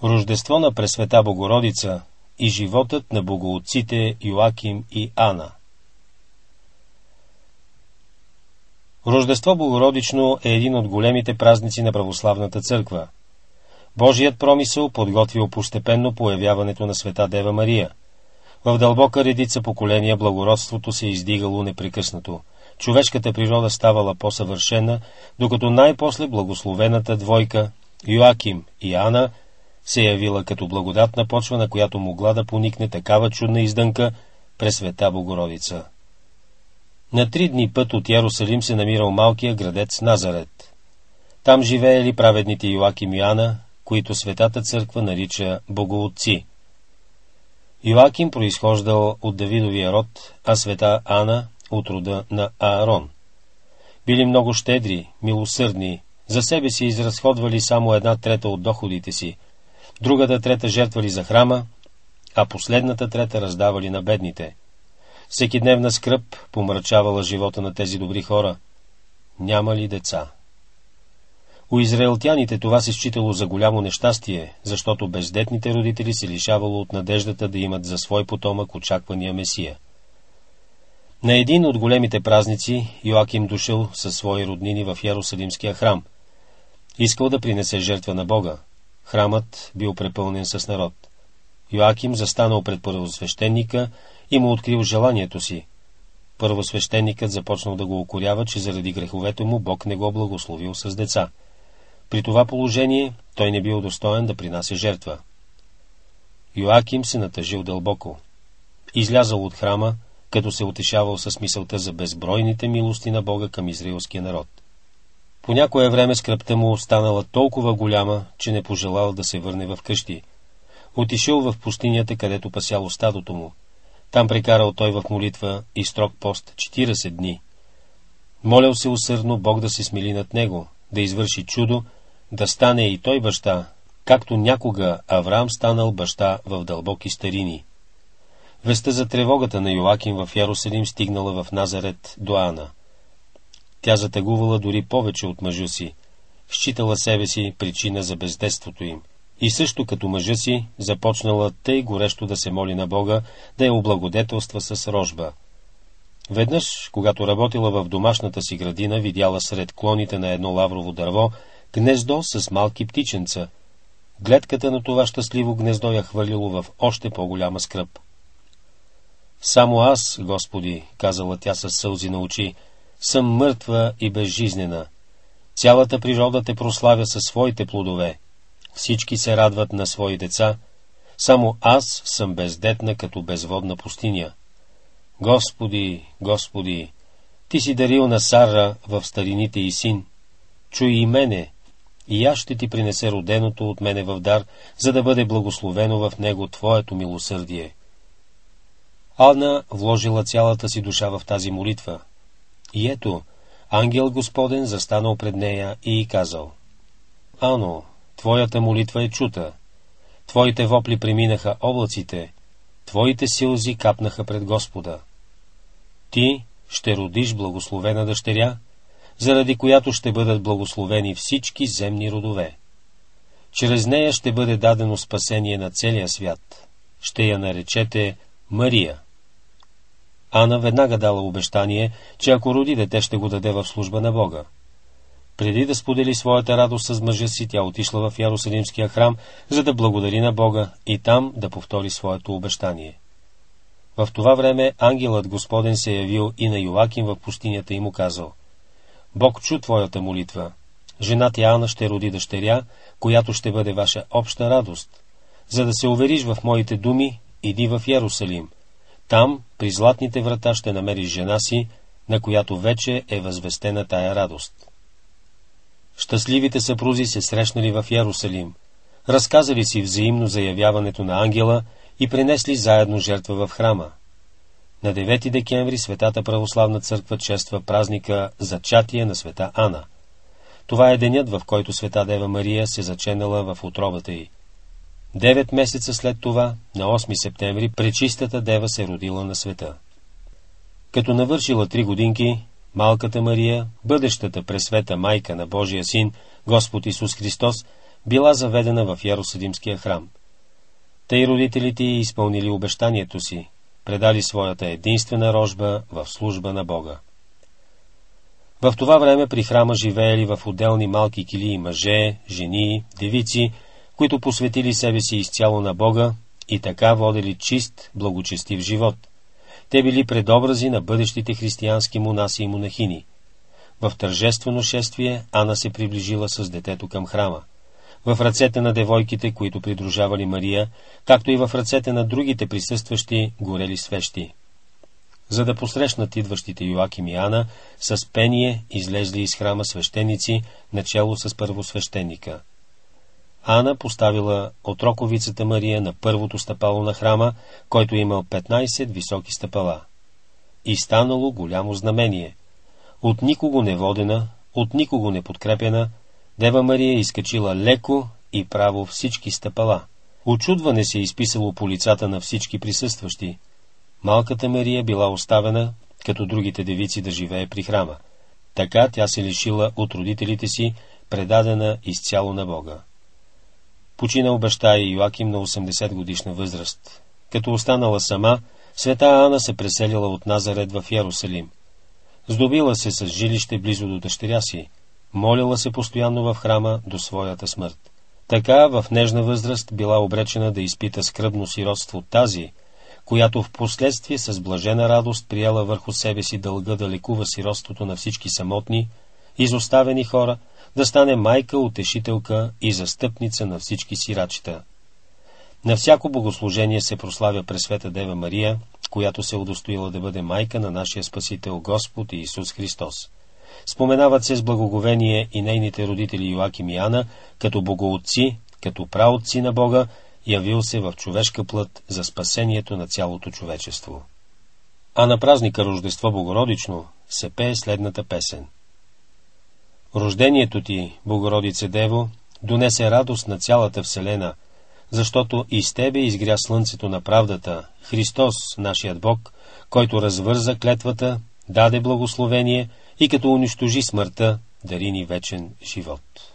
Рождество на Пресвета Богородица и животът на богоотците Йоаким и Ана. Рождество Богородично е един от големите празници на православната църква. Божият промисъл подготвил постепенно появяването на света Дева Мария. В дълбока редица поколения благородството се издигало непрекъснато. Човешката природа ставала по-съвършена, докато най-после благословената двойка Йоаким и Ана се явила като благодатна почва, на която могла да поникне такава чудна издънка Пресвета Богородица. На 3 дни път от Йерусалим се намирал малкия градец Назарет. Там живеели праведните Йоаким и Ана, които Светата църква нарича богоотци. Йоаким произхождал от Давидовия род, а света Ана от рода на Аарон. Били много щедри, милосърдни, за себе си изразходвали само 1/3 от доходите си, другата трета жертвали за храма, а последната трета раздавали на бедните. Всекидневна скръб помрачавала живота на тези добри хора. Нямали деца. У израелтяните това се считало за голямо нещастие, защото бездетните родители се лишавало от надеждата да имат за свой потомък очаквания Месия. На един от големите празници Йоаким дошъл със свои роднини в Йерусалимския храм. Искал да принесе жертва на Бога. Храмът бил препълнен с народ. Йоаким застанал пред първосвещеника и му открил желанието си. Първосвещеникът започнал да го укорява, че заради греховете му Бог не го благословил с деца. При това положение той не бил достоен да принася жертва. Йоаким се натъжил дълбоко. Излязал от храма, като се утешавал с мисълта за безбройните милости на Бога към израилския народ. По някое време скръбта му останала толкова голяма, че не пожелал да се върне в къщи. Отишъл в пустинята, където пасяло стадото му. Там прекарал той в молитва и строг пост 40 дни. Молял се усърдно Бог да се смили над него, да извърши чудо, да стане и той баща, както някога Авраам станал баща в дълбоки старини. Вестта за тревогата на Йоаким в Йерусалим стигнала в Назарет до Ана. Тя затъгувала дори повече от мъжа си, считала себе си причина за бездетството им и също като мъжа си започнала тъй горещо да се моли на Бога да я облагодетелства с рожба. Веднъж, когато работила в домашната си градина, видяла сред клоните на едно лаврово дърво гнездо с малки птиченца. Гледката на това щастливо гнездо я хвърлило в още по-голяма скръб. Само аз, Господи, казала тя със сълзи на очи, съм мъртва и безжизнена. Цялата природа те прославя със своите плодове. Всички се радват на свои деца. Само аз съм бездетна като безводна пустиня. Господи, Господи, Ти си дарил на Сара в старините и син. Чуй и мене, и аз ще Ти принесе роденото от мене в дар, за да бъде благословено в него Твоето милосърдие. Ана вложила цялата си душа в тази молитва. И ето, ангел Господен застанал пред нея и й казал: Ано, твоята молитва е чута, твоите вопли преминаха облаците, твоите сълзи капнаха пред Господа. Ти ще родиш благословена дъщеря, заради която ще бъдат благословени всички земни родове. Чрез нея ще бъде дадено спасение на целия свят. Ще я наречете Мария. Ана веднага дала обещание, че ако роди дете, ще го даде в служба на Бога. Преди да сподели своята радост с мъжа си, тя отишла в Йерусалимския храм, за да благодари на Бога и там да повтори своето обещание. В това време ангелът Господен се явил и на Йоаким в пустинята и му казал: Бог чу твоята молитва. Жена ти Ана ще роди дъщеря, която ще бъде ваша обща радост. За да се увериш в моите думи, иди в Йерусалим. Там, при златните врата, ще намериш жена си, на която вече е възвестена тая радост. Щастливите съпрузи се срещнали в Йерусалим, разказали си взаимно за явяването на ангела и принесли заедно жертва в храма. На 9 декември Светата православна църква чества празника Зачатие на света Ана. Това е денят, в който света Дева Мария се заченала в утробата й. 9 месеца след това, на 8 септември, Пречистата Дева се родила на света. Като навършила 3 годинки, малката Мария, бъдещата пресвета майка на Божия син, Господ Исус Христос, била заведена в Йерусалимския храм. Тъй родителите й изпълнили обещанието си, предали своята единствена рожба в служба на Бога. В това време при храма живеели в отделни малки килии мъже, жени, девици, които посветили себе си изцяло на Бога и така водели чист, благочестив живот. Те били предобрази на бъдещите християнски монаси и монахини. В тържествено шествие Ана се приближила с детето към храма. В ръцете на девойките, които придружавали Мария, както и в ръцете на другите присъстващи, горели свещи. За да посрещнат идващите Йоаким и Ана, с пение излезли из храма свещеници, начело с първосвещеника. Ана поставила отроковицата Мария на първото стъпало на храма, който имал 15 високи стъпала. И станало голямо знамение. От никого не водена, от никого не подкрепена, Дева Мария изкачила леко и право всички стъпала. Очудване се изписало по лицата на всички присъстващи. Малката Мария била оставена, като другите девици, да живее при храма. Така тя се лишила от родителите си, предадена изцяло на Бога. Починал баща и Йоаким на 80 годишна възраст. Като останала сама, света Ана се преселила от Назарет в Йерусалим. Здобила се с жилище близо до дъщеря си. Молила се постоянно в храма до своята смърт. Така в нежна възраст била обречена да изпита скръбно сиротство тази, която в последствие с блажена радост приела върху себе си дълга да лекува сиротството на всички самотни, изоставени хора, да стане майка, утешителка и застъпница на всички сирачета. На всяко богослужение се прославя Пресвета Дева Мария, която се удостоила да бъде майка на нашия Спасител Господ Исус Христос. Споменават се с благоговение и нейните родители Йоаким и Ана, като богоотци, като праотци на Бога, явил се в човешка плът за спасението на цялото човечество. А на празника Рождество Богородично се пее следната песен. Рождението ти, Богородице Дево, донесе радост на цялата вселена, защото из тебе изгря слънцето на правдата, Христос, нашият Бог, който развърза клетвата, даде благословение и като унищожи смъртта, дари ни вечен живот.